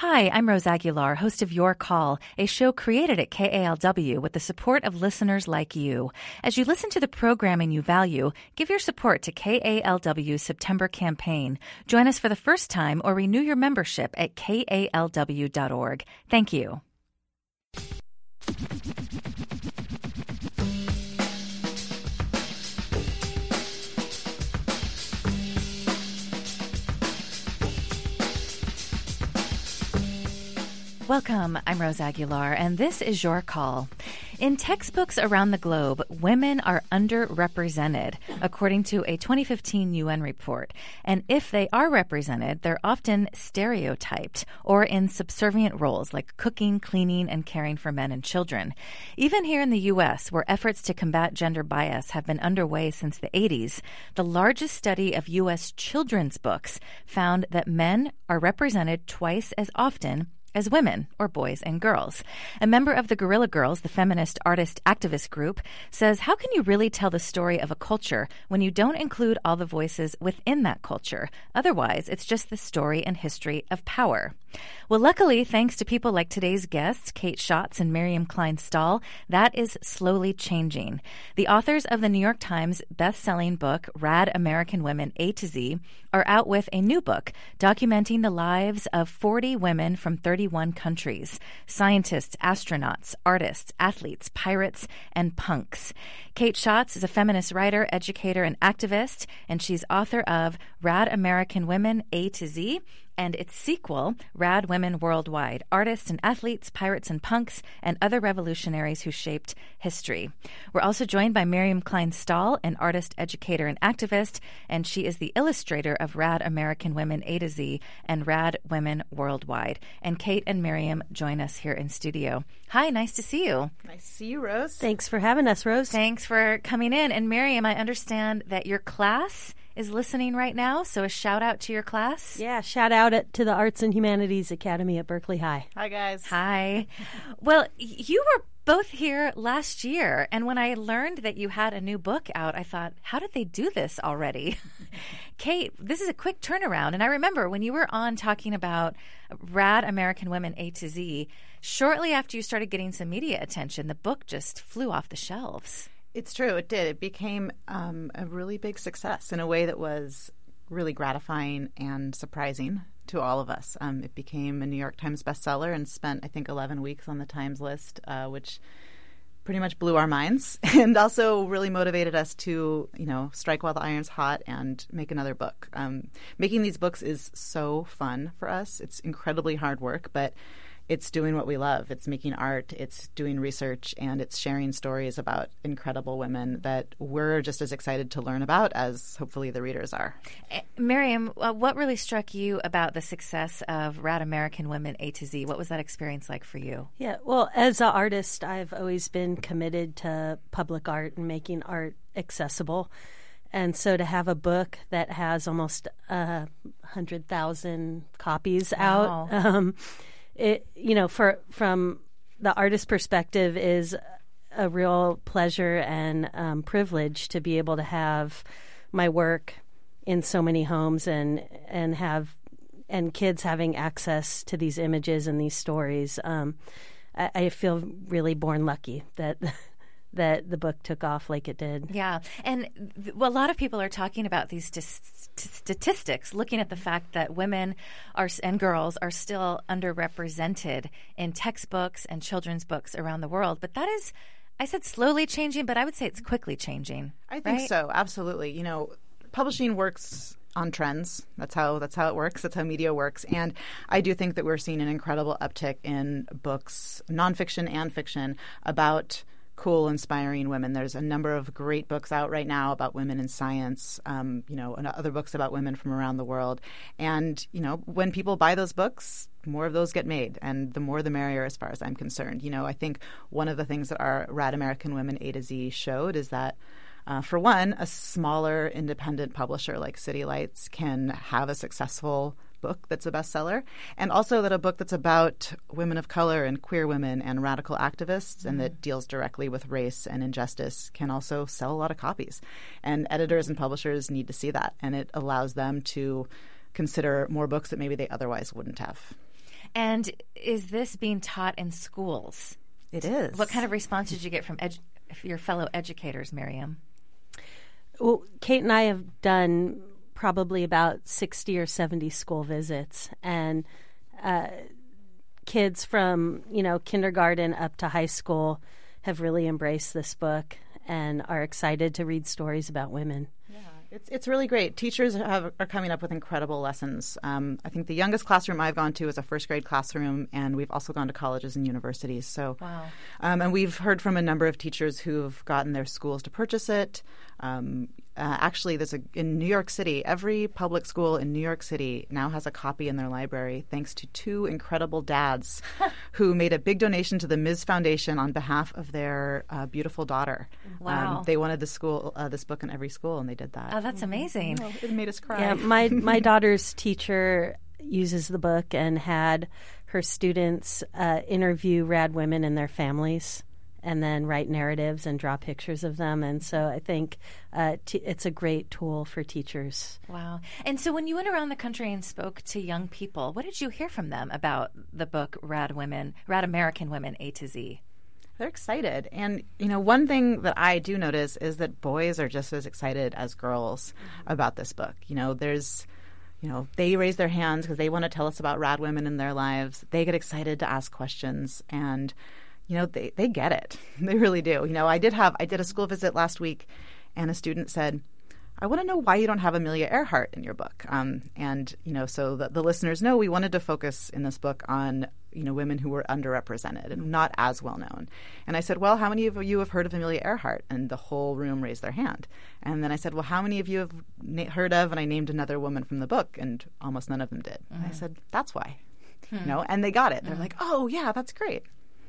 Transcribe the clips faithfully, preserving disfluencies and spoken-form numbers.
Hi, I'm Rose Aguilar, host of Your Call, a show created at K A L W with the support of listeners like you. As you listen to the programming you value, give your support to K A L W's September campaign. Join us for the first time or renew your membership at K A L W dot org. Thank you. Welcome, I'm Rose Aguilar, and this is Your Call. In textbooks around the globe, women are underrepresented, according to a twenty fifteen U N report. And if they are represented, they're often stereotyped or in subservient roles like cooking, cleaning, and caring for men and children. Even here in the U S, where efforts to combat gender bias have been underway since the eighties, the largest study of U S children's books found that men are represented twice as often as women, or boys and girls. A member of the Guerrilla Girls, the feminist artist activist group, says, how can you really tell the story of a culture when you don't include all the voices within that culture? Otherwise, it's just the story and history of power. Well, luckily, thanks to people like today's guests, Kate Schatz and Miriam Klein-Stahl, that is slowly changing. The authors of the New York Times best-selling book, Rad American Women A to Z, are out with a new book documenting the lives of forty women from thirty-one countries, scientists, astronauts, artists, athletes, pirates, and punks. Kate Schatz is a feminist writer, educator, and activist, and she's author of Rad American Women A to Z, and its sequel, Rad Women Worldwide, Artists and Athletes, Pirates and Punks, and Other Revolutionaries Who Shaped History. We're also joined by Miriam Klein-Stahl, an artist, educator, and activist, and she is the illustrator of Rad American Women A to Z and Rad Women Worldwide. And Kate and Miriam join us here in studio. Hi, nice to see you. Nice to see you, Rose. Thanks for having us, Rose. Thanks for coming in. And Miriam, I understand that your class is listening right now, so a shout out to your class. Yeah, shout out at, to the Arts and Humanities Academy at Berkeley High. Hi, guys. Hi. Well, you were both here last year, and when I learned that you had a new book out, I thought, how did they do this already? Kate, this is a quick turnaround, and I remember when you were on talking about Rad American Women A to Z, shortly after you started getting some media attention, the book just flew off the shelves. It's true. It did. It became um, a really big success in a way that was really gratifying and surprising to all of us. Um, it became a New York Times bestseller and spent, I think, eleven weeks on the Times list, uh, which pretty much blew our minds and also really motivated us to, you know, strike while the iron's hot and make another book. Um, making these books is so fun for us. It's incredibly hard work, but it's doing what we love. It's making art, it's doing research, and it's sharing stories about incredible women that we're just as excited to learn about as hopefully the readers are. Uh, Miriam, uh, what really struck you about the success of Rad American Women A to Z? What was that experience like for you? Yeah, well, as an artist, I've always been committed to public art and making art accessible. And so to have a book that has almost uh, one hundred thousand copies Wow. out, um, It, you know, for from the artist perspective, is a real pleasure and um, privilege to be able to have my work in so many homes and and have and kids having access to these images and these stories. Um, I, I feel really born lucky that. that the book took off like it did. Yeah. And th- well, a lot of people are talking about these st- statistics, looking at the fact that women are and girls are still underrepresented in textbooks and children's books around the world. But that is, I said slowly changing, but I would say it's quickly changing. I think right? so. Absolutely. You know, publishing works on trends. That's how that's how it works. That's how media works. And I do think that we're seeing an incredible uptick in books, nonfiction and fiction, about cool, inspiring women. There's a number of great books out right now about women in science, um, you know, and other books about women from around the world. And, you know, when people buy those books, more of those get made. And the more the merrier as far as I'm concerned. You know, I think one of the things that our Rad American Women A to Z showed is that Uh, for one, a smaller independent publisher like City Lights can have a successful book that's a bestseller, and also that a book that's about women of color and queer women and radical activists mm-hmm. and that deals directly with race and injustice can also sell a lot of copies. And editors and publishers need to see that, and it allows them to consider more books that maybe they otherwise wouldn't have. And is this being taught in schools? It is. What kind of response did you get from edu- your fellow educators, Miriam? Well, Kate and I have done probably about sixty or seventy school visits, and uh, kids from, you know, kindergarten up to high school have really embraced this book and are excited to read stories about women. Yeah, it's it's really great. Teachers have, are coming up with incredible lessons. Um, I think the youngest classroom I've gone to is a first grade classroom, and we've also gone to colleges and universities. So, wow. Um, and we've heard from a number of teachers who've gotten their schools to purchase it. Um, uh, actually, there's a in New York City, every public school in New York City now has a copy in their library, thanks to two incredible dads who made a big donation to the Miz Foundation on behalf of their uh, beautiful daughter. Wow! Um, they wanted the school uh, this book in every school, and they did that. Oh, that's amazing! Oh, it made us cry. Yeah, my my daughter's teacher uses the book and had her students uh, interview rad women and their families, and then write narratives and draw pictures of them. And so I think uh, t- it's a great tool for teachers. Wow. And so when you went around the country and spoke to young people, what did you hear from them about the book Rad Women, Rad American Women, A to Z? They're excited. And, you know, one thing that I do notice is that boys are just as excited as girls mm-hmm. about this book. You know, there's... You know, they raise their hands because they want to tell us about rad women in their lives. They get excited to ask questions, and you know, they, they get it. They really do. You know, I did have I did a school visit last week, and a student said, I want to know why you don't have Amelia Earhart in your book. Um, and, you know, so the, the listeners know we wanted to focus in this book on, you know, women who were underrepresented and not as well known. And I said, well, how many of you have heard of Amelia Earhart? And the whole room raised their hand. And then I said, well, how many of you have na- heard of, and I named another woman from the book, and almost none of them did. Mm-hmm. And I said, that's why. Hmm. You know, and they got it. They're mm-hmm. like, oh, yeah, that's great.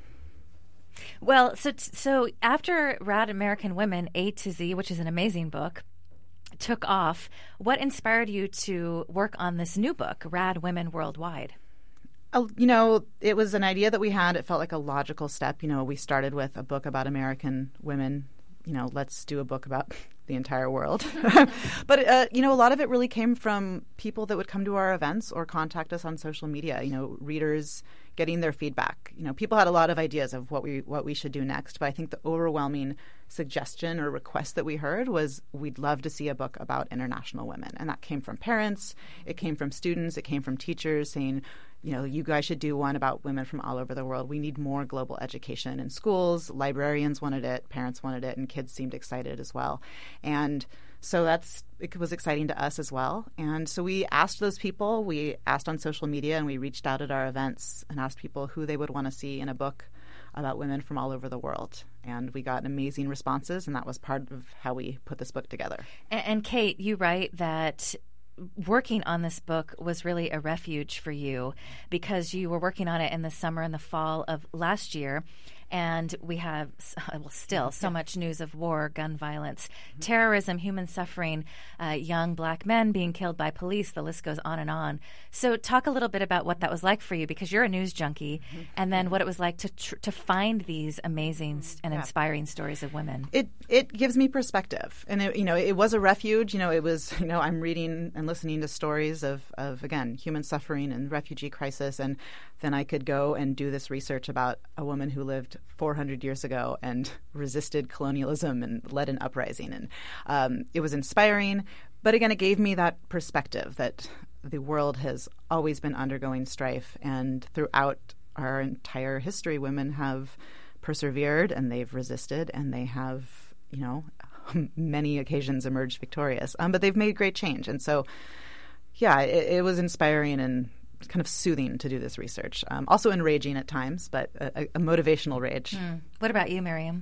Well, so so after Rad American Women, A to Z, which is an amazing book, took off, what inspired you to work on this new book, Rad Women Worldwide? Uh, you know, it was an idea that we had. It felt like a logical step. You know, we started with a book about American women. You know, let's do a book about the entire world. But, uh, you know, a lot of it really came from people that would come to our events or contact us on social media, you know, readers getting their feedback. You know, people had a lot of ideas of what we what we should do next. But I think the overwhelming suggestion or request that we heard was we'd love to see a book about international women. And that came from parents. It came from students. It came from teachers saying, you know, you guys should do one about women from all over the world. We need more global education in schools. Librarians wanted it. Parents wanted it. And kids seemed excited as well. And so that's it was exciting to us as well. And so we asked those people. We asked on social media, and we reached out at our events and asked people who they would want to see in a book about women from all over the world. And we got amazing responses, and that was part of how we put this book together. And, and Kate, you write that working on this book was really a refuge for you because you were working on it in the summer and the fall of last year. And we have, well, still so much news of war, gun violence, mm-hmm. terrorism, human suffering, uh, young black men being killed by police. The list goes on and on. So talk a little bit about what that was like for you, because you're a news junkie, mm-hmm. and then what it was like to tr- to find these amazing and yeah. inspiring stories of women. It it gives me perspective. And, it, you know, it was a refuge. You know, it was, you know, I'm reading and listening to stories of, of, again, human suffering and refugee crisis. And then I could go and do this research about a woman who lived four hundred years ago and resisted colonialism and led an uprising. And um, it was inspiring. But again, it gave me that perspective that the world has always been undergoing strife. And throughout our entire history, women have persevered and they've resisted and they have, you know, many occasions emerged victorious. Um, but they've made great change. And so, yeah, it, it was inspiring and kind of soothing to do this research. Um, also enraging at times, but a, a motivational rage. Mm. What about you, Miriam?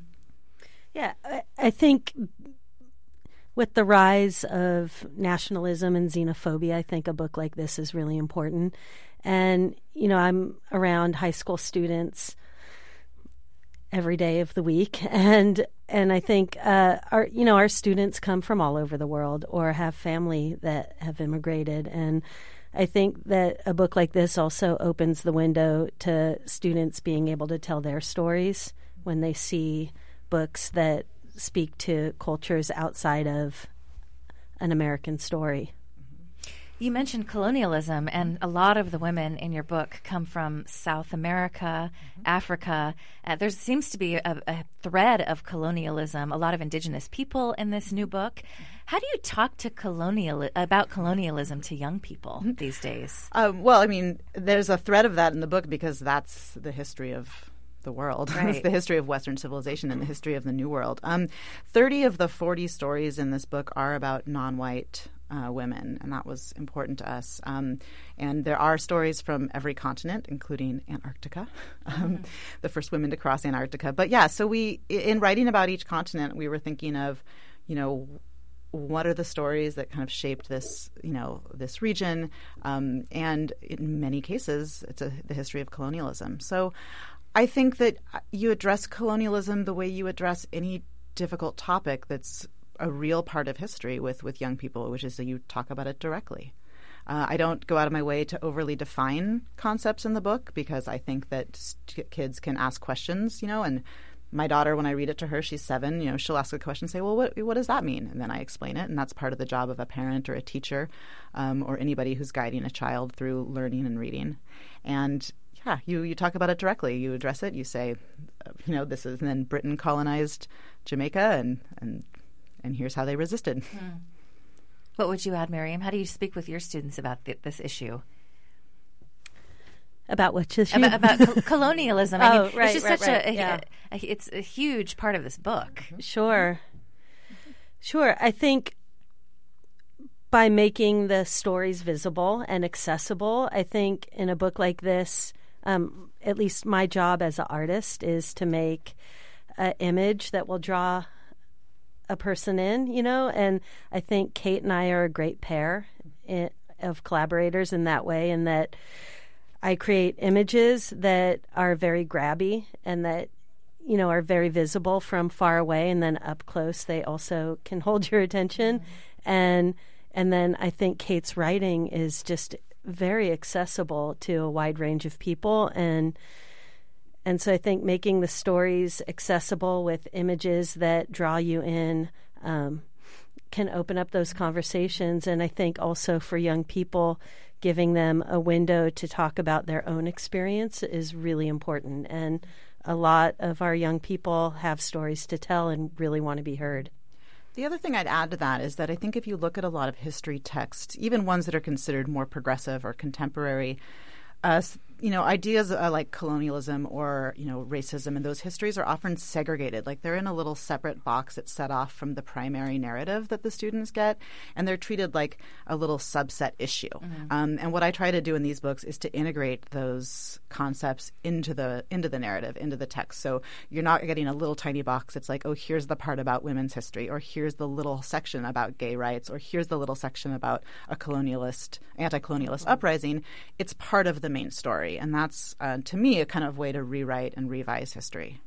Yeah, I, I think with the rise of nationalism and xenophobia, I think a book like this is really important. And, you know, I'm around high school students every day of the week. And and I think uh, our you know our students come from all over the world or have family that have immigrated. And I think that a book like this also opens the window to students being able to tell their stories when they see books that speak to cultures outside of an American story. You mentioned colonialism, and a lot of the women in your book come from South America, mm-hmm. Africa. Uh, there seems to be a, a thread of colonialism, a lot of indigenous people in this new book. How do you talk to colonial about colonialism to young people mm-hmm. these days? Um, well, I mean, there's a thread of that in the book because that's the history of the world. Right. It's the history of Western civilization and the history of the New World. Um, thirty of the forty stories in this book are about non-white Uh, women, and that was important to us. Um, and there are stories from every continent, including Antarctica, um, mm-hmm. the first women to cross Antarctica. But yeah, so we, in writing about each continent, we were thinking of, you know, what are the stories that kind of shaped this, you know, this region? Um, and in many cases, it's a, the history of colonialism. So I think that you address colonialism the way you address any difficult topic that's a real part of history with, with young people, which is that you talk about it directly. Uh, I don't go out of my way to overly define concepts in the book because I think that st- kids can ask questions, you know, and my daughter, when I read it to her, she's seven, you know, she'll ask a question and say, well, what, what does that mean? And then I explain it. And that's part of the job of a parent or a teacher um, or anybody who's guiding a child through learning and reading. And yeah, you, you talk about it directly. You address it. You say, uh, you know, this is, and then Britain colonized Jamaica and, and And here's how they resisted. Hmm. What would you add, Miriam? How do you speak with your students about th- this issue? About which issue? About, about co- colonialism. I oh, mean, right, it's just right, such right. a, yeah. a, a, it's a huge part of this book. Sure. Sure. I think by making the stories visible and accessible, I think in a book like this, um, at least my job as an artist is to make an image that will draw a person in, you know, and I think Kate and I are a great pair in, of collaborators in that way, in that I create images that are very grabby and that, you know, are very visible from far away, and then up close they also can hold your attention. Mm-hmm. And and then I think Kate's writing is just very accessible to a wide range of people, and And so I think making the stories accessible with images that draw you in um, can open up those conversations. And I think also for young people, giving them a window to talk about their own experience is really important. And a lot of our young people have stories to tell and really want to be heard. The other thing I'd add to that is that I think if you look at a lot of history texts, even ones that are considered more progressive or contemporary, uh, you know, ideas uh, like colonialism or, you know, racism and those histories are often segregated. Like they're in a little separate box that's set off from the primary narrative that the students get, and they're treated like a little subset issue. Mm-hmm. Um, and what I try to do in these books is to integrate those concepts into the into the narrative, into the text. So you're not getting a little tiny box. It's like, oh, here's the part about women's history, or here's the little section about gay rights, or here's the little section about a colonialist, anti-colonialist mm-hmm. uprising. It's part of the main story. And that's, uh, to me, a kind of way to rewrite and revise history.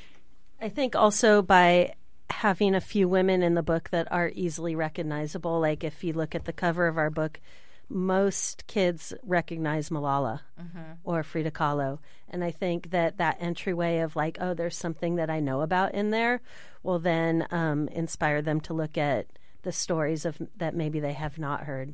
I think also by having a few women in the book that are easily recognizable, like if you look at the cover of our book, most kids recognize Malala mm-hmm. or Frida Kahlo. And I think that that entryway of like, oh, there's something that I know about in there will then um, inspire them to look at the stories of that maybe they have not heard.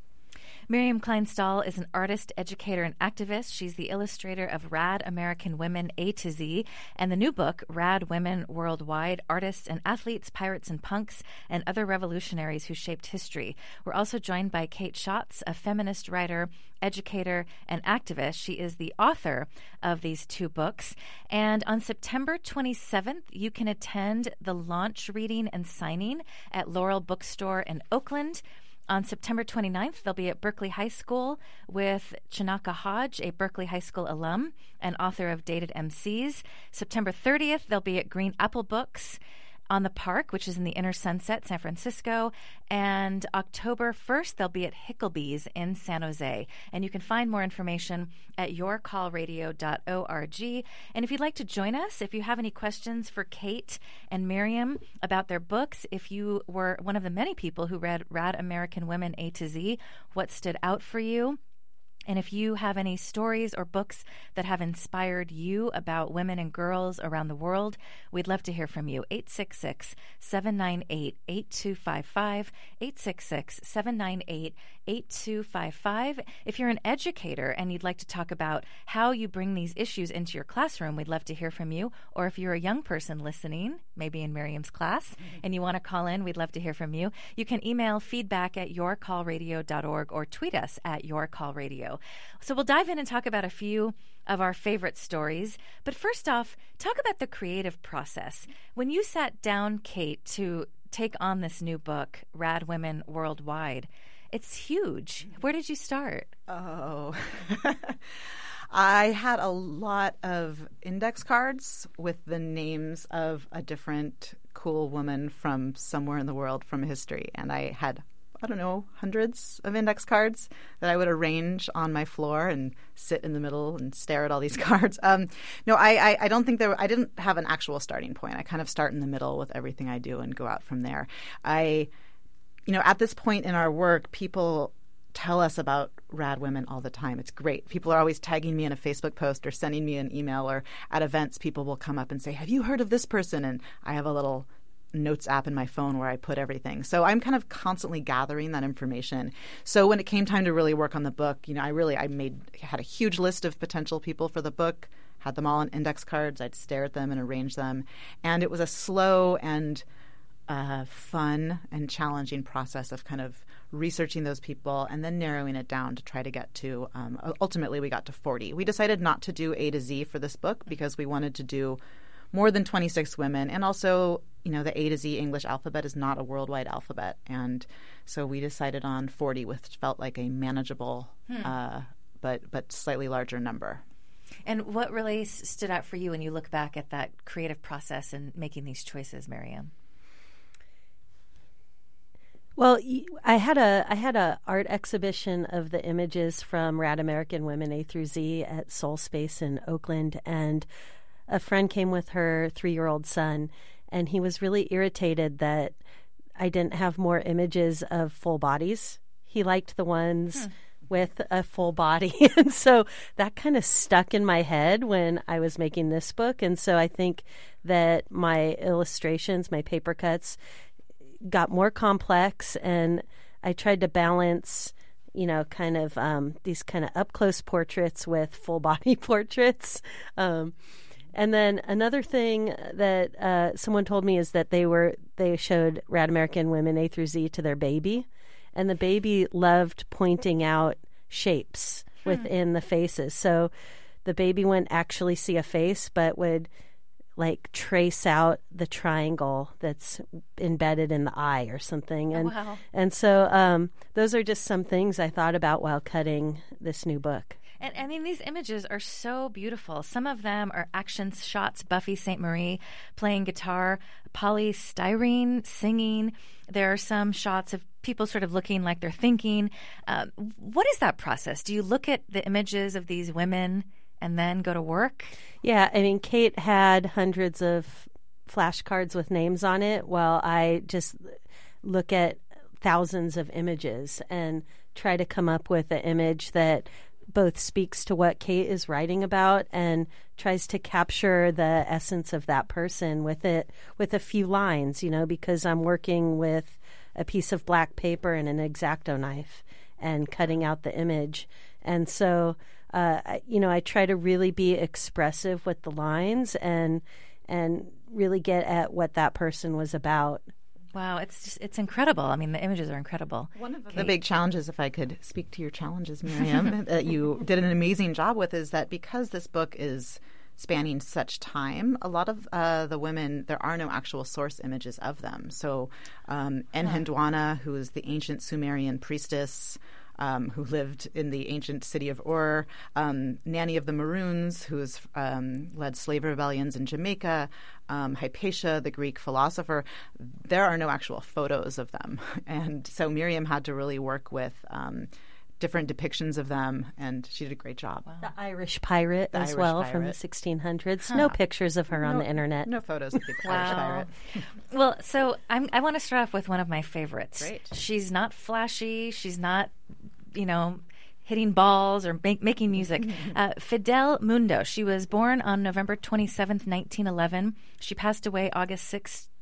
Miriam Kleinstahl is an artist, educator, and activist. She's the illustrator of Rad American Women A to Z and the new book, Rad Women Worldwide, Artists and Athletes, Pirates and Punks, and Other Revolutionaries Who Shaped History. We're also joined by Kate Schatz, a feminist writer, educator, and activist. She is the author of these two books. And on September twenty-seventh, you can attend the launch reading and signing at Laurel Bookstore in Oakland. On September twenty-ninth, they'll be at Berkeley High School with Chinaka Hodge, a Berkeley High School alum and author of Dated M Cs. September thirtieth, they'll be at Green Apple Books on the Park, which is in the Inner Sunset, San Francisco. And October first, they'll be at Hicklebee's in San Jose. And you can find more information at your call radio dot org. And if you'd like to join us, if you have any questions for Kate and Miriam about their books, if you were one of the many people who read Rad American Women A to Z, what stood out for you? And if you have any stories or books that have inspired you about women and girls around the world, we'd love to hear from you. eight six six, seven nine eight, eight two five five, eight six six, seven nine eight, eight two five five. If you're an educator and you'd like to talk about how you bring these issues into your classroom, we'd love to hear from you. Or if you're a young person listening, maybe in Miriam's class, mm-hmm. and you want to call in, we'd love to hear from you. You can email feedback at your call radio dot org or tweet us at yourcallradio. So we'll dive in and talk about a few of our favorite stories. But first off, talk about the creative process. When you sat down, Kate, to take on this new book, Rad Women Worldwide, it's huge. Where did you start? Oh, I had a lot of index cards with the names of a different cool woman from somewhere in the world from history. And I had, I don't know, hundreds of index cards that I would arrange on my floor and sit in the middle and stare at all these cards. Um, no, I, I, I don't think there. I didn't have an actual starting point. I kind of start in the middle with everything I do and go out from there. I, you know, at this point in our work, people tell us about Rad Women all the time. It's great. People are always tagging me in a Facebook post or sending me an email, or at events, people will come up and say, "Have you heard of this person?" And I have a little notes app in my phone where I put everything. So I'm kind of constantly gathering that information. So when it came time to really work on the book, you know, I really, I made, had a huge list of potential people for the book, had them all on index cards. I'd stare at them and arrange them. And it was a slow and uh, fun and challenging process of kind of researching those people and then narrowing it down to try to get to, um, ultimately we got to forty. We decided not to do A to Z for this book because we wanted to do more than twenty-six women. And also, you know, the A to Z English alphabet is not a worldwide alphabet. And so we decided on forty, which felt like a manageable hmm. uh, but but slightly larger number. And what really s- stood out for you when you look back at that creative process and making these choices, Miriam? Well, I had a I had a art exhibition of the images from Rad American Women A through Z at Soul Space in Oakland, and a friend came with her three-year-old son, and he was really irritated that I didn't have more images of full bodies. He liked the ones hmm. with a full body. And so that kind of stuck in my head when I was making this book. And so I think that my illustrations, my paper cuts, got more complex, and I tried to balance, you know, kind of um, these kind of up-close portraits with full-body portraits. Um And then another thing that uh, someone told me is that they were they showed Rad American Women A through Z to their baby, and the baby loved pointing out shapes hmm. within the faces. So the baby wouldn't actually see a face, but would like trace out the triangle that's embedded in the eye or something. And oh, wow. and so um, those are just some things I thought about while cutting this new book. And I mean, these images are so beautiful. Some of them are action shots, Buffy Sainte Marie playing guitar, Polly Styrene singing. There are some shots of people sort of looking like they're thinking. Um, what is that process? Do you look at the images of these women and then go to work? Yeah, I mean, Kate had hundreds of flashcards with names on it, while I just look at thousands of images and try to come up with an image that both speaks to what Kate is writing about and tries to capture the essence of that person with it, with a few lines, you know, because I'm working with a piece of black paper and an X-Acto knife and cutting out the image. And so, uh, you know, I try to really be expressive with the lines and and really get at what that person was about. Wow, it's just, it's incredible. I mean, the images are incredible. One of Kate. the big challenges, if I could speak to your challenges, Miriam, that you did an amazing job with, is that because this book is spanning such time, a lot of uh, the women, there are no actual source images of them. So um, Enheduanna, who is the ancient Sumerian priestess, Um, who lived in the ancient city of Ur, um, Nanny of the Maroons, who has um, led slave rebellions in Jamaica, um, Hypatia, the Greek philosopher. There are no actual photos of them. And so Miriam had to really work with um, different depictions of them, and she did a great job. Wow. The Irish pirate the as Irish well pirate. from the sixteen hundreds. Huh. No pictures of her no, on the internet. No photos of the wow. Irish pirate. Well, so I'm, I want to start off with one of my favorites. Great. She's not flashy. She's not, you know, hitting balls or make, making music. Uh, Fidel Mundo. She was born on November twenty-seventh, nineteen eleven. She passed away August sixth,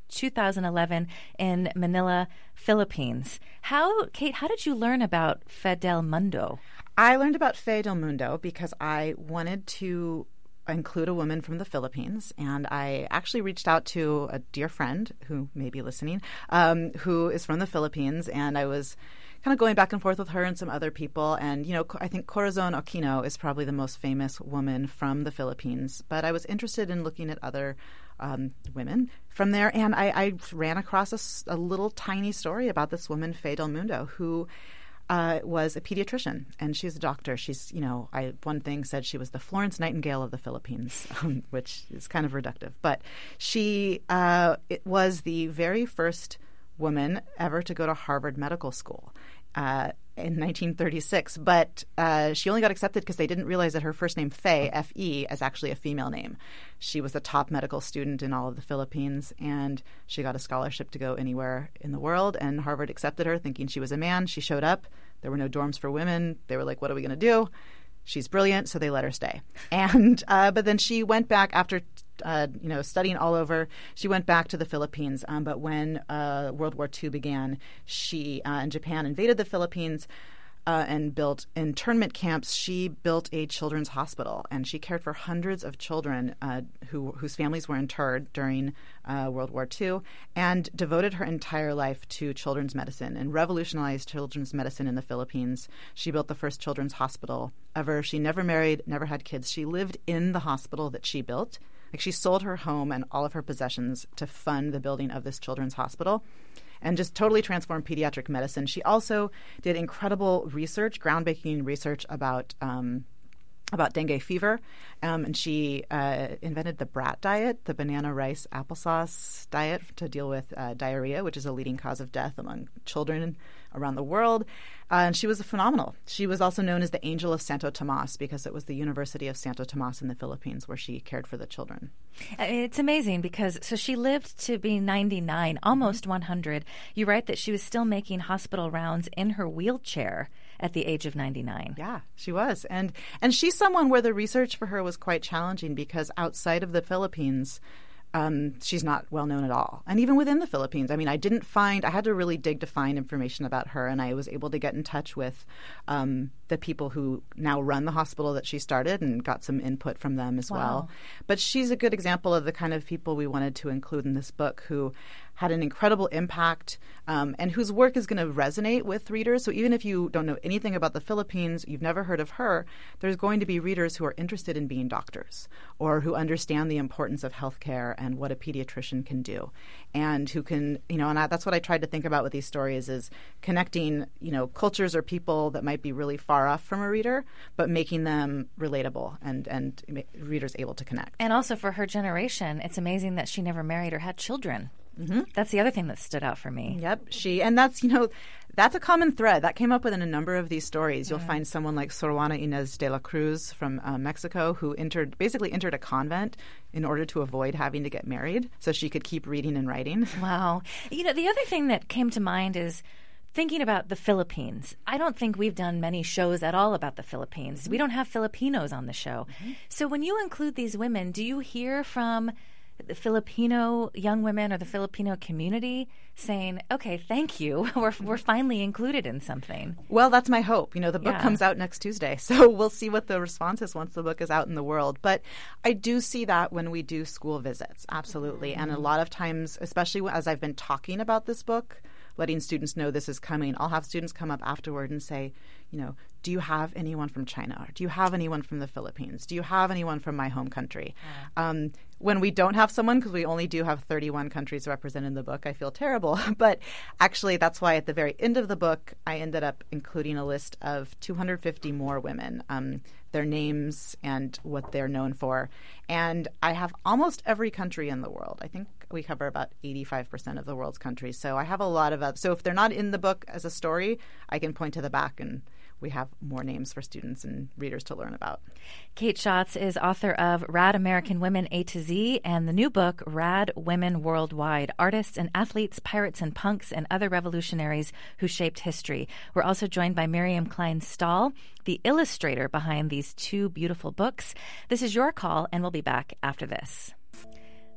two thousand eleven in Manila, Philippines. How, Kate, how did you learn about Fe del Mundo? I learned about Fe del Mundo because I wanted to include a woman from the Philippines, and I actually reached out to a dear friend who may be listening, um, who is from the Philippines, and I was kind of going back and forth with her and some other people. And, you know, I think Corazon Aquino is probably the most famous woman from the Philippines. But I was interested in looking at other um, women from there. And I, I ran across a, a little tiny story about this woman, Fe del Mundo, who uh, was a pediatrician. And she's a doctor. She's, you know, I one thing said she was the Florence Nightingale of the Philippines, um, which is kind of reductive. But she uh, it was the very first woman ever to go to Harvard Medical School uh, in nineteen thirty-six. But uh, she only got accepted because they didn't realize that her first name, Fe, F E, is actually a female name. She was the top medical student in all of the Philippines, and she got a scholarship to go anywhere in the world. And Harvard accepted her thinking she was a man. She showed up. There were no dorms for women. They were like, what are we going to do? She's brilliant, so they let her stay. And uh, but then she went back after Uh, you know, studying all over. She went back to the Philippines. Um, but when uh, World War Two began, she uh, and Japan invaded the Philippines uh, and built internment camps. She built a children's hospital, and she cared for hundreds of children uh, who whose families were interred during uh, World War Two, and devoted her entire life to children's medicine and revolutionized children's medicine in the Philippines. She built the first children's hospital ever. She never married, never had kids. She lived in the hospital that she built. Like, she sold her home and all of her possessions to fund the building of this children's hospital and just totally transformed pediatric medicine. She also did incredible research, groundbreaking research about um, about dengue fever. Um, and she uh, invented the BRAT diet, the banana rice applesauce diet, to deal with uh, diarrhea, which is a leading cause of death among children around the world. Uh, and she was phenomenal. She was also known as the Angel of Santo Tomas because it was the University of Santo Tomas in the Philippines where she cared for the children. It's amazing because, so she lived to be ninety-nine, almost one hundred. You write that she was still making hospital rounds in her wheelchair at the age of ninety-nine. Yeah, she was. And and she's someone where the research for her was quite challenging because outside of the Philippines, Um, she's not well known at all. And even within the Philippines, I mean, I didn't find, I had to really dig to find information about her, and I was able to get in touch with um, the people who now run the hospital that she started and got some input from them as Wow. well. But she's a good example of the kind of people we wanted to include in this book who had an incredible impact um, and whose work is going to resonate with readers. So even if you don't know anything about the Philippines, you've never heard of her, there's going to be readers who are interested in being doctors or who understand the importance of healthcare and what a pediatrician can do, and who can, you know, and I, that's what I tried to think about with these stories is connecting, you know, cultures or people that might be really far off from a reader, but making them relatable and, and readers able to connect. And also for her generation, it's amazing that she never married or had children. Mm-hmm. That's the other thing that stood out for me. Yep. She, and that's, you know, that's a common thread. That came up within a number of these stories. You'll mm. find someone like Sor Juana Inez de la Cruz from uh, Mexico who entered, basically entered a convent in order to avoid having to get married so she could keep reading and writing. Wow. You know, the other thing that came to mind is thinking about the Philippines. I don't think we've done many shows at all about the Philippines. Mm-hmm. We don't have Filipinos on the show. Mm-hmm. So when you include these women, do you hear from the Filipino young women or the Filipino community saying, okay, thank you, we're, we're finally included in something? Well, that's my hope. You know, the book Yeah. comes out next Tuesday, so we'll see what the response is once the book is out in the world. But I do see that when we do school visits, absolutely. Mm-hmm. And a lot of times, especially as I've been talking about this book, letting students know this is coming, I'll have students come up afterward and say, you know, do you have anyone from China? Or do you have anyone from the Philippines? Do you have anyone from my home country? Yeah. Um, when we don't have someone, because we only do have thirty-one countries represented in the book, I feel terrible. But actually, that's why at the very end of the book, I ended up including a list of two hundred fifty more women, um, their names and what they're known for. And I have almost every country in the world. I think we cover about eighty-five percent of the world's countries. So I have a lot of, uh, so if they're not in the book as a story, I can point to the back and we have more names for students and readers to learn about. Kate Schatz is author of Rad American Women A to Z and the new book, Rad Women Worldwide, Artists and Athletes, Pirates and Punks, and Other Revolutionaries Who Shaped History. We're also joined by Miriam Klein-Stahl, the illustrator behind these two beautiful books. This is Your Call, and we'll be back after this.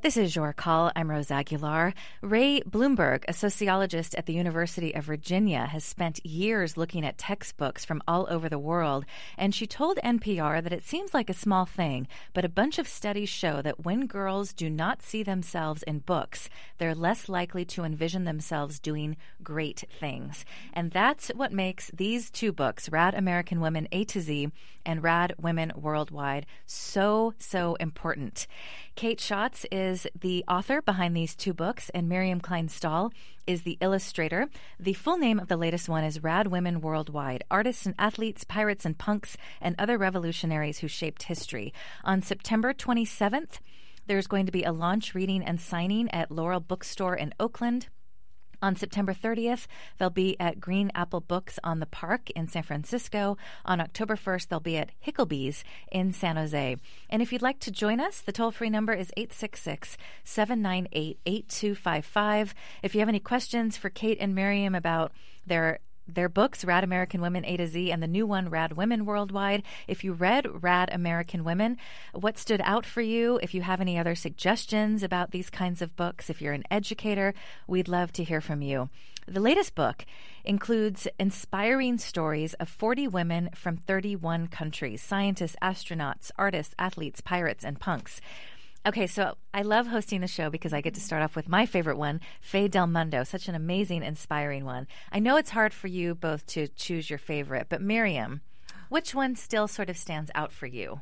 This is Your Call. I'm Rose Aguilar. Ray Bloomberg, a sociologist at the University of Virginia, has spent years looking at textbooks from all over the world, and she told N P R that it seems like a small thing, but a bunch of studies show that when girls do not see themselves in books, they're less likely to envision themselves doing great things. And that's what makes these two books, Rad American Women A to Z and Rad Women Worldwide, so, so important. Kate Schatz is the author behind these two books, and Miriam Klein-Stahl is the illustrator. The full name of the latest one is Rad Women Worldwide, Artists and Athletes, Pirates and Punks, and Other Revolutionaries Who Shaped History. On September twenty-seventh, there's going to be a launch reading and signing at Laurel Bookstore in Oakland. On September thirtieth, they'll be at Green Apple Books on the Park in San Francisco. On October first, they'll be at Hicklebee's in San Jose. And if you'd like to join us, the toll-free number is eight six six, seven nine eight, eight two five five. If you have any questions for Kate and Miriam about their Their books, Rad American Women A to Z, and the new one, Rad Women Worldwide. If you read Rad American Women, what stood out for you? If you have any other suggestions about these kinds of books, if you're an educator, we'd love to hear from you. The latest book includes inspiring stories of forty women from thirty-one countries, scientists, astronauts, artists, athletes, pirates, and punks. Okay, so I love hosting the show because I get to start off with my favorite one, Faye Del Mundo, such an amazing, inspiring one. I know it's hard for you both to choose your favorite, but Miriam, which one still sort of stands out for you?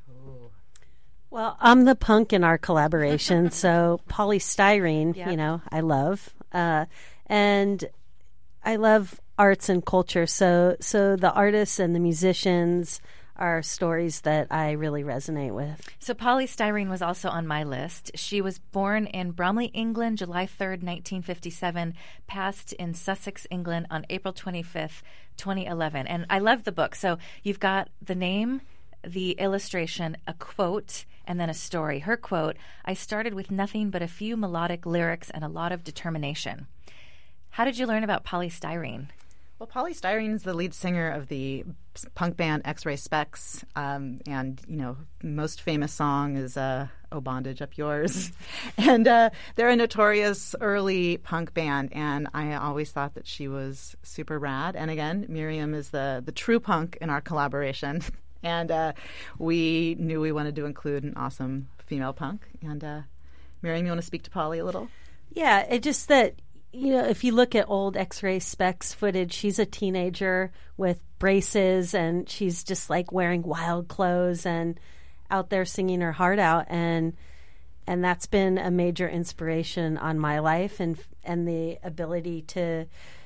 Well, I'm the punk in our collaboration, so polystyrene, Yep. you know, I love. Uh, and I love arts and culture, so so the artists and the musicians are stories that I really resonate with. So polystyrene was also on my list. She was born in Bromley, England, July third, nineteen fifty-seven, passed in Sussex, England on April twenty-fifth, twenty eleven. And I love the book. So you've got the name, the illustration, a quote, and then a story. Her quote, "I started with nothing but a few melodic lyrics and a lot of determination." How did you learn about polystyrene? Well, Polystyrene is the lead singer of the punk band X-Ray Specs, um, and you know, most famous song is uh, "Oh Bondage Up Yours," and uh, they're a notorious early punk band. And I always thought that she was super rad. And again, Miriam is the the true punk in our collaboration, and uh, we knew we wanted to include an awesome female punk. And uh, Miriam, you want to speak to Polly a little? Yeah, it just that. You know, if you look at old X-Ray Specs footage, she's a teenager with braces, and she's just like wearing wild clothes and out there singing her heart out, and and that's been a major inspiration on my life, and and the ability to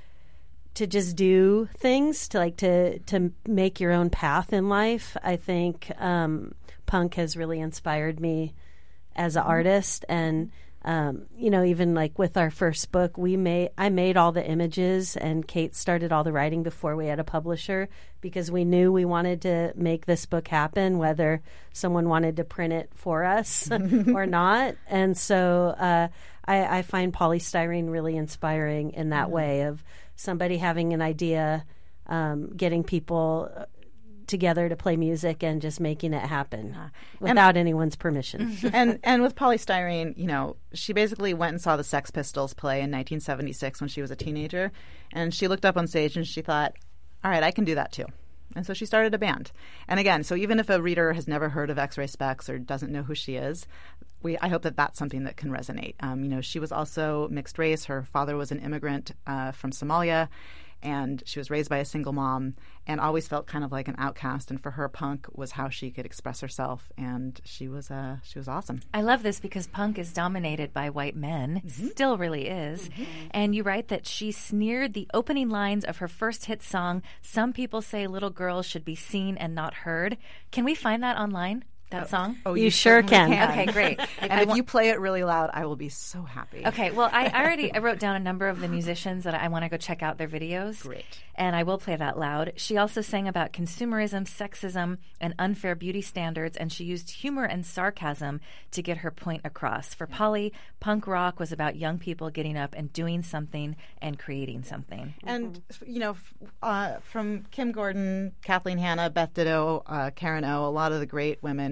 to just do things, to like to to make your own path in life. I think um, punk has really inspired me as an artist, and. Um, you know, even like with our first book, we made I made all the images, and Kate started all the writing before we had a publisher, because we knew we wanted to make this book happen, whether someone wanted to print it for us or not. And so uh, I, I find polystyrene really inspiring in that mm-hmm. way of somebody having an idea, um, getting people together to play music and just making it happen uh, without and, anyone's permission. and and with polystyrene, you know, she basically went and saw the Sex Pistols play in nineteen seventy-six when she was a teenager, and she looked up on stage and she thought, all right, I can do that too. And so she started a band. And again, so even if a reader has never heard of X-Ray Specs or doesn't know who she is, we I hope that that's something that can resonate. Um, you know, she was also mixed race. Her father was an immigrant uh, from Somalia, and she was raised by a single mom and always felt kind of like an outcast. And for her, punk was how she could express herself. And she was uh, she was awesome. I love this because punk is dominated by white men, mm-hmm. still really is. Mm-hmm. And you write that she sneered the opening lines of her first hit song, "Some people say little girls should be seen and not heard." Can we find that online? That song? Oh, you, you sure can. can. Okay, great. And I if want... you play it really loud, I will be so happy. Okay, well, I, I already I wrote down a number of the musicians that I want to go check out their videos. Great. And I will play that loud. She also sang about consumerism, sexism, and unfair beauty standards, and she used humor and sarcasm to get her point across. For yeah. Polly, punk rock was about young people getting up and doing something and creating something. And, mm-hmm. you know, uh, from Kim Gordon, Kathleen Hanna, Beth Ditto, uh, Karen O, a lot of the great women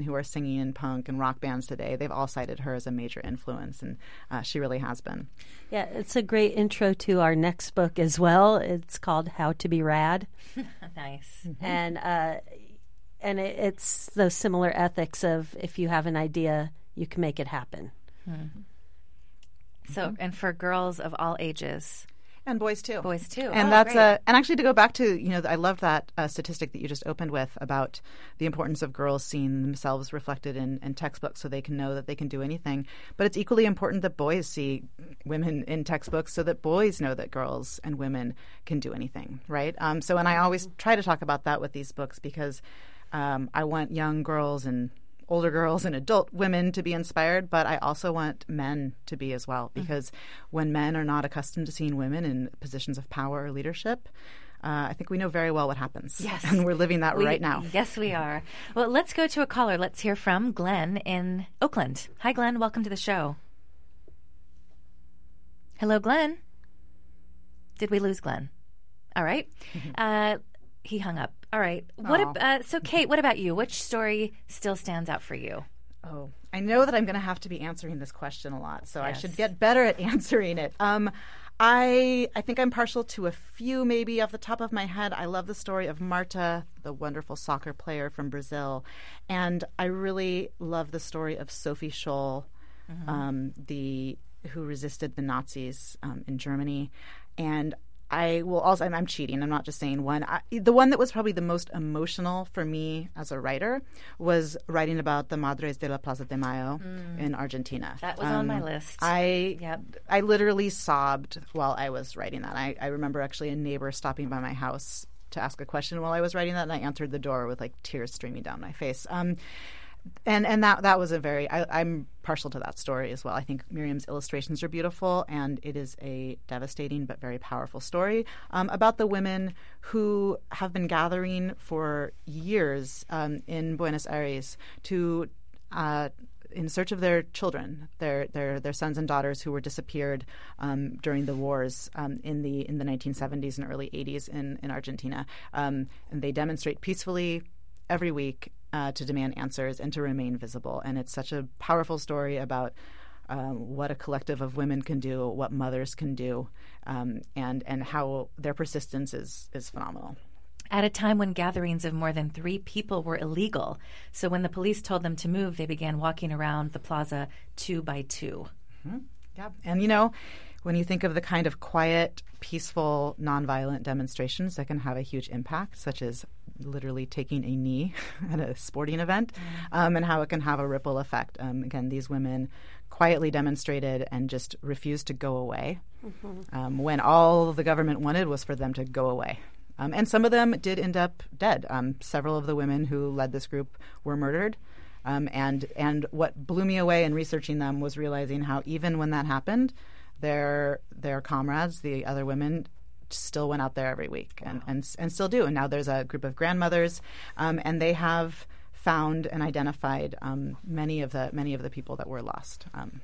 who are singing in punk and rock bands today, they've all cited her as a major influence, and uh, she really has been. Yeah, it's a great intro to our next book as well. It's called How to Be Rad. Nice. Mm-hmm. And uh, and it, it's those similar ethics of if you have an idea, you can make it happen. Mm-hmm. So, mm-hmm. and for girls of all ages. And boys too. Boys too. And oh, that's great. a, and actually to go back to, you know, I love that uh, statistic that you just opened with about the importance of girls seeing themselves reflected in, in textbooks so they can know that they can do anything. But it's equally important that boys see women in textbooks so that boys know that girls and women can do anything, right? Um, so, and I always try to talk about that with these books because um, I want young girls and older girls and adult women to be inspired, but I also want men to be as well, because mm-hmm. when men are not accustomed to seeing women in positions of power or leadership, uh, I think we know very well what happens. Yes. And we're living that we, right now. Yes, we are. Well, let's go to a caller. Let's hear from Glenn in Oakland. Hi, Glenn. Welcome to the show. Hello, Glenn. Did we lose Glenn? All right. Mm-hmm. Uh, he hung up. All right. What? Ab- uh, so, Kate, what about you? Which story still stands out for you? Oh, I know that I'm going to have to be answering this question a lot, so yes. I should get better at answering it. Um, I I think I'm partial to a few, maybe off the top of my head. I love the story of Marta, the wonderful soccer player from Brazil, and I really love the story of Sophie Scholl, mm-hmm. um, the who resisted the Nazis um, in Germany, and I will also, I'm, I'm cheating, I'm not just saying one. I, the one that was probably the most emotional for me as a writer was writing about the Madres de la Plaza de Mayo mm. in Argentina. That was um, on my list. I yep. I literally sobbed while I was writing that. I, I remember actually a neighbor stopping by my house to ask a question while I was writing that, and I answered the door with like tears streaming down my face. Um, And and that that was a very I, I'm partial to that story as well. I think Miriam's illustrations are beautiful, and it is a devastating but very powerful story um, about the women who have been gathering for years um, in Buenos Aires to uh, in search of their children, their their their sons and daughters who were disappeared um, during the wars um, in the in the nineteen seventies and early eighties in in Argentina, um, and they demonstrate peacefully every week. Uh, to demand answers and to remain visible. And it's such a powerful story about um, what a collective of women can do, what mothers can do, um, and and how their persistence is is phenomenal. At a time when gatherings of more than three people were illegal. So when the police told them to move, they began walking around the plaza two by two. Mm-hmm. Yeah. And, you know, when you think of the kind of quiet, peaceful, nonviolent demonstrations that can have a huge impact, such as literally taking a knee at a sporting event, mm-hmm. um, and how it can have a ripple effect. Um, again, these women quietly demonstrated and just refused to go away mm-hmm. um, when all the government wanted was for them to go away. Um, and some of them did end up dead. Um, several of the women who led this group were murdered. Um, and and what blew me away in researching them was realizing how even when that happened, their their comrades, the other women, still went out there every week and, wow. and and still do. And now there's a group of grandmothers, um, and they have found and identified um, many of the many of the people that were lost. Um,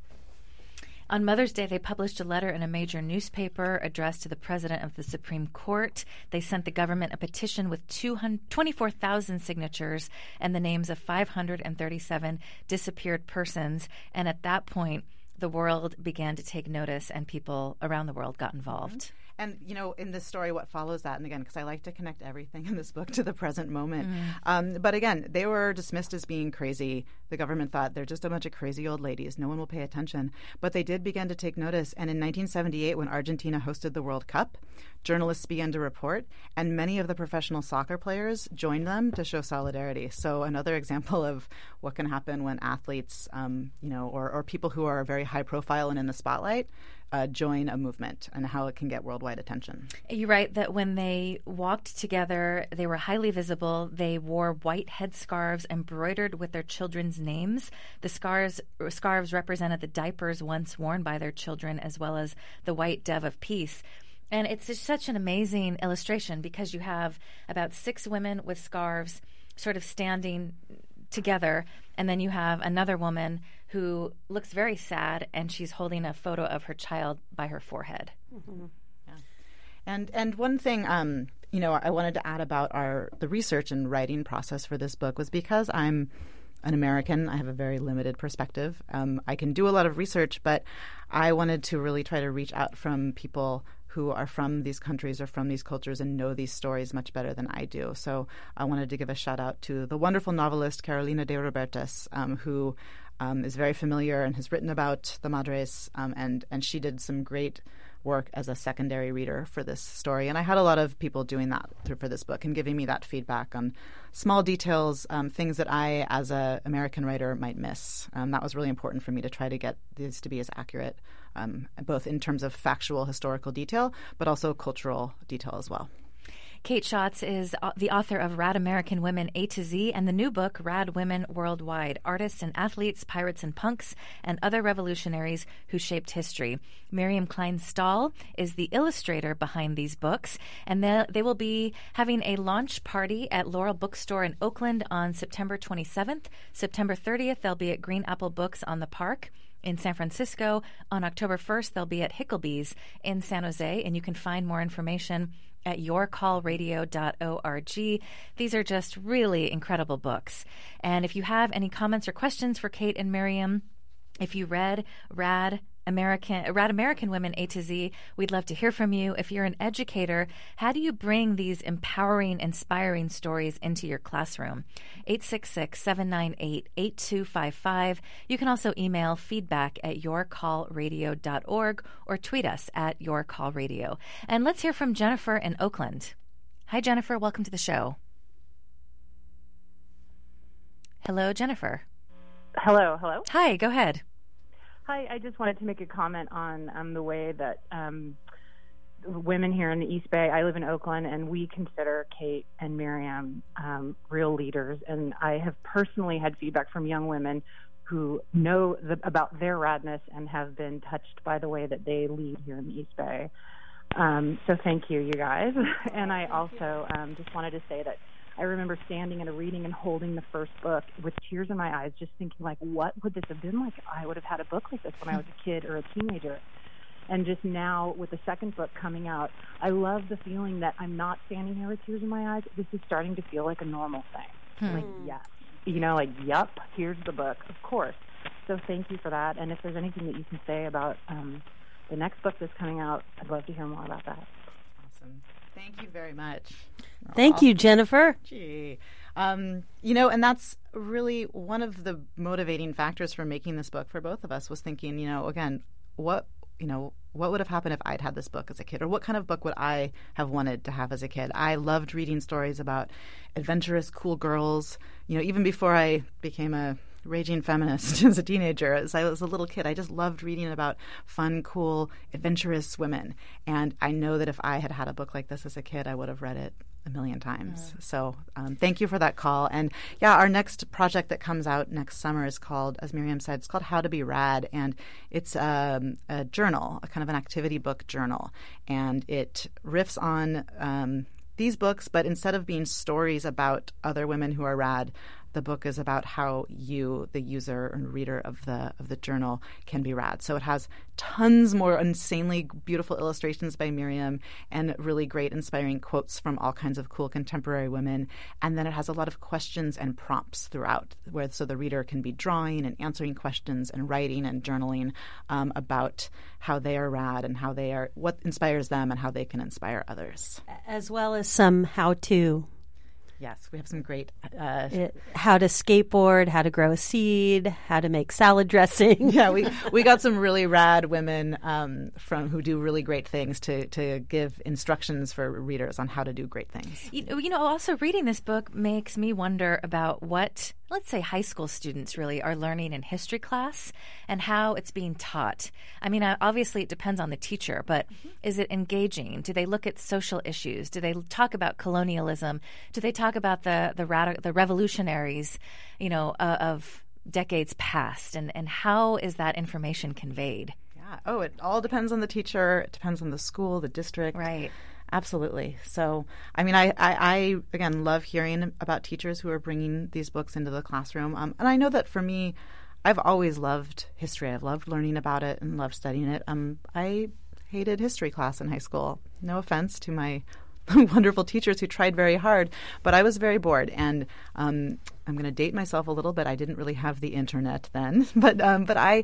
On Mother's Day, they published a letter in a major newspaper addressed to the president of the Supreme Court. They sent the government a petition with twenty-four thousand signatures and the names of five hundred thirty-seven disappeared persons. And at that point, the world began to take notice and people around the world got involved. Mm-hmm. And, you know, in this story, what follows that, and again, because I like to connect everything in this book to the present moment. Mm. Um, but again, they were dismissed as being crazy. The government thought they're just a bunch of crazy old ladies. No one will pay attention. But they did begin to take notice. And in nineteen seventy-eight, when Argentina hosted the World Cup, journalists began to report, and many of the professional soccer players joined them to show solidarity. So another example of what can happen when athletes, um, you know, or, or people who are very high profile and in the spotlight, Uh, join a movement and how it can get worldwide attention. You're right that when they walked together, they were highly visible. They wore white headscarves embroidered with their children's names. The scarves, scarves represented the diapers once worn by their children, as well as the white dove of peace. And it's just such an amazing illustration because you have about six women with scarves sort of standing together, and then you have another woman who looks very sad, and she's holding a photo of her child by her forehead. Mm-hmm. Yeah. And and one thing, um, you know, I wanted to add about our the research and writing process for this book was because I'm an American. I have a very limited perspective. Um, I can do a lot of research, but I wanted to really try to reach out from people who are from these countries or from these cultures and know these stories much better than I do. So I wanted to give a shout out to the wonderful novelist Carolina de Robertis, um, who um, is very familiar and has written about the Madres, um, and, and she did some great work as a secondary reader for this story. And I had a lot of people doing that for this book and giving me that feedback on small details, um, things that I, as an American writer, might miss. Um, that was really important for me to try to get these to be as accurate, um, both in terms of factual historical detail, but also cultural detail as well. Kate Schatz is the author of Rad American Women A to Z and the new book, Rad Women Worldwide, Artists and Athletes, Pirates and Punks, and Other Revolutionaries Who Shaped History. Miriam Klein-Stahl is the illustrator behind these books, and they, they will be having a launch party at Laurel Bookstore in Oakland on September twenty-seventh. September thirtieth, they'll be at Green Apple Books on the Park in San Francisco. On October first, they'll be at Hicklebee's in San Jose, and you can find more information at your call radio dot org. These are just really incredible books. And if you have any comments or questions for Kate and Miriam, if you read Rad American Rad American Women A to Z, we'd love to hear from you. If you're an educator, how do you bring these empowering, inspiring stories into your classroom? eight six six, seven nine eight, eight two five five. You can also email feedback at your call radio dot org or tweet us at yourcallradio. And let's hear from Jennifer in Oakland. Hi, Jennifer. Welcome to the show. Hello, Jennifer. Hello, hello. Hi, go ahead. Hi, I just wanted to make a comment on um, the way that um, women here in the East Bay, I live in Oakland, and we consider Kate and Miriam um, real leaders. And I have personally had feedback from young women who know the, about their radness and have been touched by the way that they lead here in the East Bay. Um, so thank you, you guys. And I also um, just wanted to say that I remember standing at a reading and holding the first book with tears in my eyes, just thinking, like, what would this have been like if I would have had a book like this when I was a kid or a teenager? And just now, with the second book coming out, I love the feeling that I'm not standing here with tears in my eyes. This is starting to feel like a normal thing. Hmm. Like, yes. You know, like, yup, here's the book, of course. So thank you for that. And if there's anything that you can say about um, the next book that's coming out, I'd love to hear more about that. Awesome. Thank you very much. Thank you, Jennifer. Gee. Um, you know, and that's really one of the motivating factors for making this book for both of us was thinking, you know, again, what, you know, what would have happened if I'd had this book as a kid? Or what kind of book would I have wanted to have as a kid? I loved reading stories about adventurous, cool girls. You know, even before I became a raging feminist as a teenager, as I was a little kid, I just loved reading about fun, cool, adventurous women. And I know that if I had had a book like this as a kid, I would have read it a million times. Yeah. So um, thank you for that call. And yeah, our next project that comes out next summer is called, as Miriam said, it's called How to Be Rad. And it's um, a journal, a kind of an activity book journal. And it riffs on um, these books, but instead of being stories about other women who are rad, the book is about how you, the user and reader of the of the journal, can be rad. So it has tons more insanely beautiful illustrations by Miriam and really great inspiring quotes from all kinds of cool contemporary women. And then it has a lot of questions and prompts throughout, where so the reader can be drawing and answering questions and writing and journaling um, about how they are rad and how they are, what inspires them and how they can inspire others. As well as some how-to. Yes, we have some great... Uh, it, how to skateboard, how to grow a seed, how to make salad dressing. Yeah, we we got some really rad women um, from who do really great things to, to give instructions for readers on how to do great things. You, you know, also reading this book makes me wonder about what, let's say, high school students really are learning in history class and how it's being taught. I mean, obviously it depends on the teacher, but mm-hmm. is it engaging? Do they look at social issues? Do they talk about colonialism? Do they talk about the the, rad- the revolutionaries, you know, uh, of decades past, and, and how is that information conveyed? Yeah. Oh, it all depends on the teacher. It depends on the school, the district. Right. Absolutely. So, I mean, I, I, I again, love hearing about teachers who are bringing these books into the classroom. Um, and I know that for me, I've always loved history. I've loved learning about it and loved studying it. Um, I hated history class in high school. No offense to my wonderful teachers who tried very hard, but I was very bored. And um, I'm going to date myself a little bit. I didn't really have the internet then, but um, but I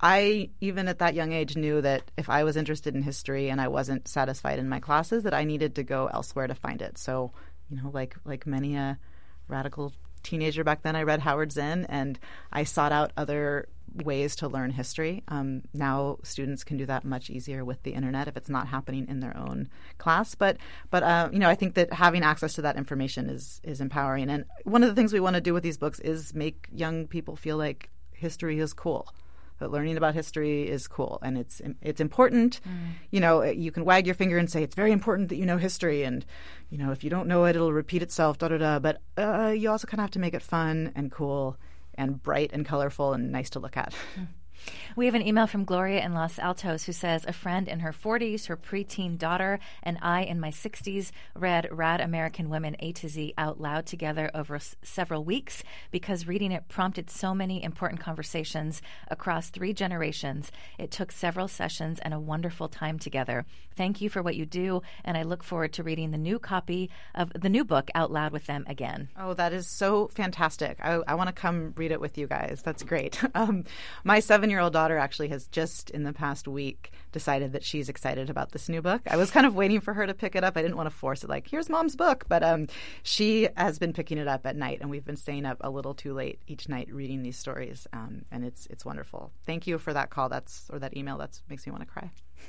I even at that young age knew that if I was interested in history and I wasn't satisfied in my classes, that I needed to go elsewhere to find it. So, you know, like like many a radical teenager back then, I read Howard Zinn and I sought out other ways to learn history. Um, now students can do that much easier with the internet if it's not happening in their own class. But but uh, you know, I think that having access to that information is is empowering. And one of the things we want to do with these books is make young people feel like history is cool. That learning about history is cool and it's it's important. Mm. You know, you can wag your finger and say it's very important that you know history, and you know if you don't know it, it'll repeat itself. Da da da. But uh, you also kind of have to make it fun and cool and bright and colorful and nice to look at. Mm. We have an email from Gloria in Los Altos who says, a friend in her forties, her preteen daughter, and I in my sixties read Rad American Women A to Z out loud together over s- several weeks because reading it prompted so many important conversations across three generations. It took several sessions and a wonderful time together. Thank you for what you do, and I look forward to reading the new copy of the new book out loud with them again. Oh, that is so fantastic. I, I want to come read it with you guys. That's great. Um, my seven-year-old daughter actually has just in the past week decided that she's excited about this new book. I was kind of waiting for her to pick it up. I didn't want to force it, like, here's mom's book. But um, she has been picking it up at night, and we've been staying up a little too late each night reading these stories. Um, and it's it's wonderful. Thank you for that call. That's or that email. That makes me want to cry.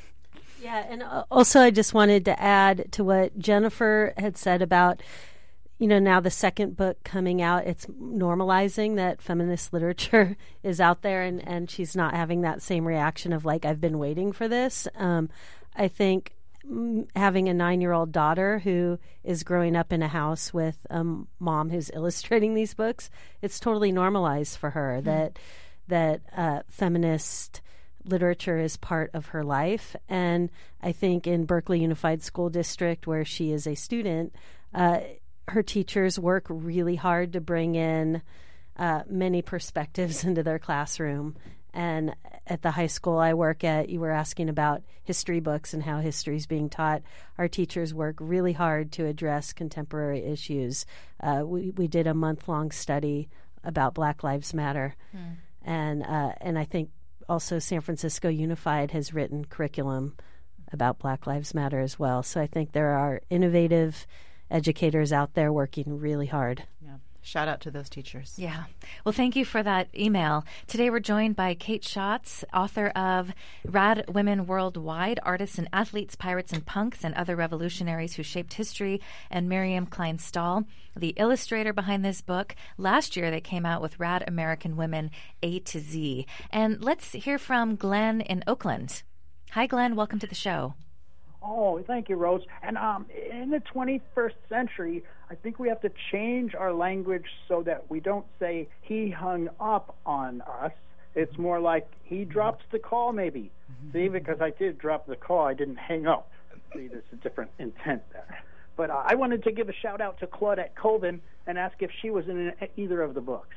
Yeah, and also I just wanted to add to what Jennifer had said about, you know, now the second book coming out, it's normalizing that feminist literature is out there, and, and she's not having that same reaction of like, I've been waiting for this. Um, I think mm, having a nine-year-old daughter who is growing up in a house with a um, mom who's illustrating these books, it's totally normalized for her mm-hmm. that that uh, feminist literature is part of her life. And I think in Berkeley Unified School District, where she is a student, uh, her teachers work really hard to bring in uh, many perspectives into their classroom. And at the high school I work at, you were asking about history books and how history is being taught. Our teachers work really hard to address contemporary issues. Uh, we, we did a month-long study about Black Lives Matter. Mm. And uh, and I think also San Francisco Unified has written curriculum about Black Lives Matter as well. So I think there are innovative educators out there working really hard. Yeah. Shout out to those teachers. Yeah. Well, thank you for that email. Today we're joined by Kate Schatz, author of Rad Women Worldwide, Artists and Athletes, Pirates and Punks, and Other Revolutionaries Who Shaped History, and Miriam Klein-Stahl, the illustrator behind this book. Last year they came out with Rad American Women A to Z. And let's hear from Glenn in Oakland. Hi, Glenn. Welcome to the show. Oh, thank you, Rose. And um, in the twenty-first century, I think we have to change our language so that we don't say he hung up on us. It's more like he dropped the call, maybe. See, because I did drop the call, I didn't hang up. See, there's a different intent there. But uh, I wanted to give a shout-out to Claudette Colvin and ask if she was in either of the books.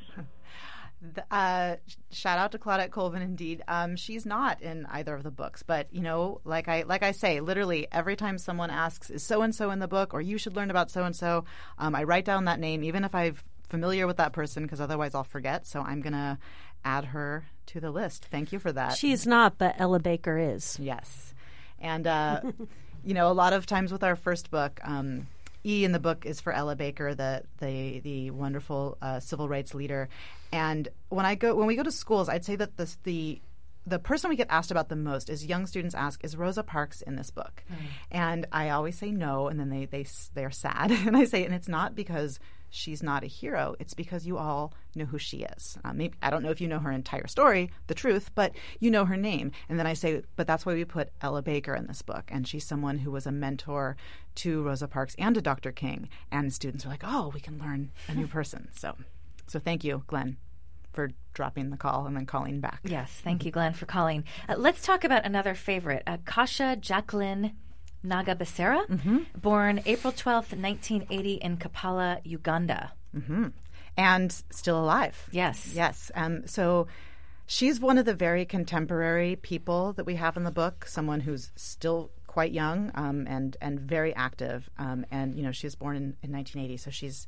Uh, shout out to Claudette Colvin, indeed. Um, she's not in either of the books, but you know, like I like I say, literally every time someone asks, "Is so and so in the book?" or "You should learn about so and so," I write down that name, even if I'm familiar with that person, because otherwise I'll forget. So I'm gonna add her to the list. Thank you for that. She's not, but Ella Baker is. Yes, and uh, you know, a lot of times with our first book. Um, E in the book is for Ella Baker, the the the wonderful uh, civil rights leader. And when I go when we go to schools, I'd say that this, the the person we get asked about the most is young students ask, "Is Rosa Parks in this book?" Mm. And I always say no, and then they they they're sad, and I say, and it's not because she's not a hero. It's because you all know who she is. Uh, maybe I don't know if you know her entire story, the truth, but you know her name. And then I say, but that's why we put Ella Baker in this book. And she's someone who was a mentor to Rosa Parks and to Doctor King. And students are like, oh, we can learn a new person. So, so thank you, Glenn, for dropping the call and then calling back. Yes, thank you, Glenn, for calling. Uh, let's talk about another favorite, uh, Kasha Jacqueline Nagabesera, mm-hmm. born April twelfth, nineteen eighty in Kampala, Uganda. Mm-hmm. And still alive. Yes. Yes. Um, so she's one of the very contemporary people that we have in the book, someone who's still quite young um, and, and very active. Um, and, you know, she was born in, in nineteen eighty, so she's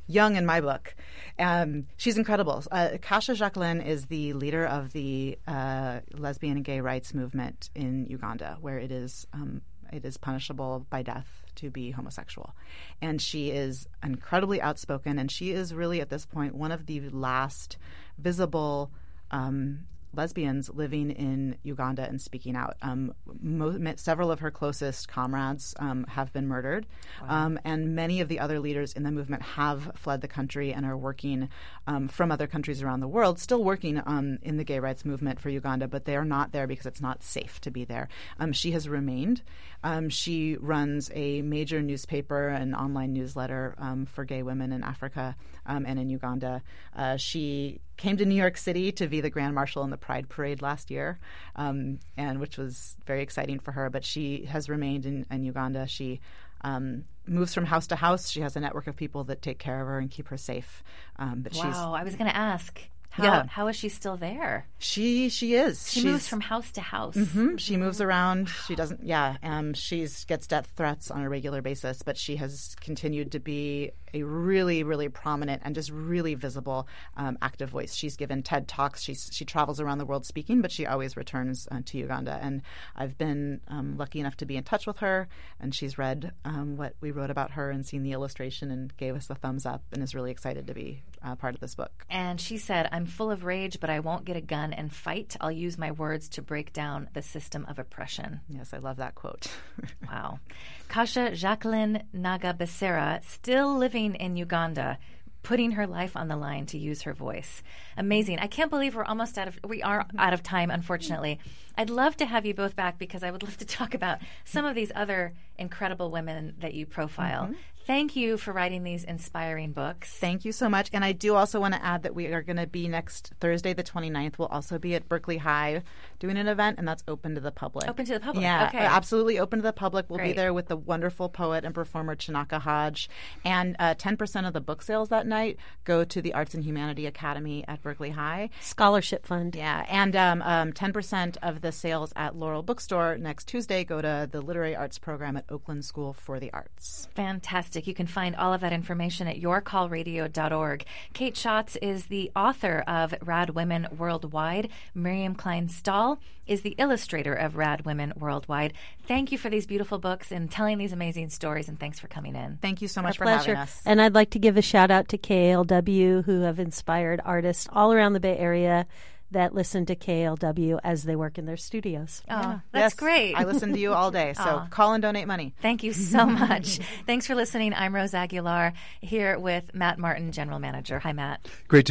young in my book. Um, she's incredible. Uh, Kasha Jacqueline is the leader of the uh, lesbian and gay rights movement in Uganda, where it is um, it is punishable by death to be homosexual. And she is incredibly outspoken, and she is really, at this point, one of the last visible um, lesbians living in Uganda and speaking out. Um, mo- several of her closest comrades um, have been murdered, wow. um, and many of the other leaders in the movement have fled the country and are working um, from other countries around the world, still working um, in the gay rights movement for Uganda, but they are not there because it's not safe to be there. Um, she has remained. Um, she runs a major newspaper and online newsletter um, for gay women in Africa um, and in Uganda. Uh, she came to New York City to be the Grand Marshal in the Pride Parade last year, um, and which was very exciting for her. But she has remained in, in Uganda. She um, moves from house to house. She has a network of people that take care of her and keep her safe. Um, but wow, she's, I was going to ask. How, yeah. how is she still there? She she is. She She's, moves from house to house. Mm-hmm. She moves around. Wow. She doesn't. Yeah. Um. She gets death threats on a regular basis, but she has continued to be a really, really prominent and just really visible um, active voice. She's given TED Talks. She's she travels around the world speaking, but she always returns uh, to Uganda. And I've been um, lucky enough to be in touch with her, and she's read um, what we wrote about her and seen the illustration and gave us the thumbs up and is really excited to be uh, part of this book. And she said, "I'm full of rage, but I won't get a gun and fight. I'll use my words to break down the system of oppression." Yes, I love that quote. Wow. Kasha Jacqueline Nagabesera, still living in Uganda, putting her life on the line to use her voice. Amazing. I can't believe we're almost out of we are out of time, unfortunately. I'd love to have you both back because I would love to talk about some of these other incredible women that you profile. Mm-hmm. Thank you for writing these inspiring books. Thank you so much. And I do also want to add that we are going to be next Thursday, the twenty-ninth. We'll also be at Berkeley High doing an event, and that's open to the public. Open to the public? Yeah, okay. Absolutely open to the public. We'll Great. be there with the wonderful poet and performer Chinaka Hodge. And uh, ten percent of the book sales that night go to the Arts and Humanity Academy at Berkeley High. Scholarship fund. Yeah, and um, um, ten percent of the sales at Laurel Bookstore next Tuesday go to the Literary Arts Program at Oakland School for the Arts. Fantastic. You can find all of that information at your call radio dot org. Kate Schatz is the author of Rad Women Worldwide. Miriam Klein-Stahl is the illustrator of Rad Women Worldwide. Thank you for these beautiful books and telling these amazing stories, and thanks for coming in. Thank you so much Our for pleasure. having us. And I'd like to give a shout out to K A L W, who have inspired artists all around the Bay Area that listen to K A L W as they work in their studios. Oh, yeah. that's yes, great. I listen to you all day, so Aw. Call and donate money. Thank you so much. Thanks for listening. I'm Rose Aguilar here with Matt Martin, General Manager. Hi, Matt. Great to